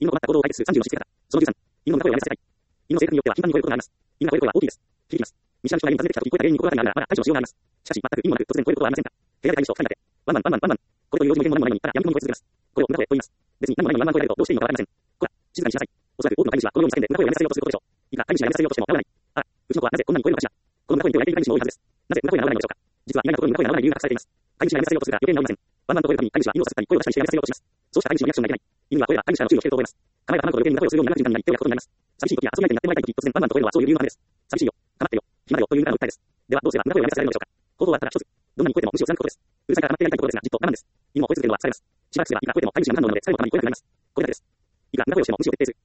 犬の困った行動を解決する30のしつけ方。その13、犬の鳴く声をやめさせたい。犬の性格によっては頻繁に吠えることがあります。犬が吠える声は大きいです。響きます。見知らぬ人が家に訪ねてきたときに声が原因に心当たりがあるなら、まだ対処のしようがあります。しかし、全く意味もなく突然吠えることはありませんか。部屋で飼い主と二人だけ。ワンワンワンワンワンワン。これという用事も何もないのに言ったら闇雲に吠え続けます。これを裏声と言います。別に何もないのにワンワン声が出るとどうしていいのかわかりません。こら、静かにしなさい。おそらく多くの飼い主はこのように叫んで裏声をやめさせようとすることでしょう。いくら飼い主がやめさせようとしても治らない。あら、うちの子はなぜこんなに吠えるのかしら。この裏声に手を焼いている飼い主も多いはずです。なぜ裏声が治らないのでしょうか。実は意外なところに裏声が治らない理由が隠されています。飼い主がやめさせようとするが余計に治りません。ワンワンと吠えるたびに飼い主は犬をさすったり声を出したりしてやめさせようとします。そうした飼い主のリアクションがいけない。犬は声や飼い主からの注意を受けると吠えます。構えた卵と余計に裏声をするようになる瞬間になり手を焼くことになります。寂しい時や遊び相手になってもらいたい時、突然ワンワンと吠えるのはそういう理由のためです。寂しいよ、構ってよ、暇だよという意味からの訴えです。ではどうすれば裏声をやめさせられるのでしょうか。方法はただ一つ。どんなに声えても無視を貫くことです。うるさいから黙ってやりたいところですが、じっと我慢です。犬を吠え続けるのは疲れます。しばらくすればいくら吠えても飼い主が何なので最後のために吠えなくなります。これだけです。いくら裏声をしても無視を徹底する。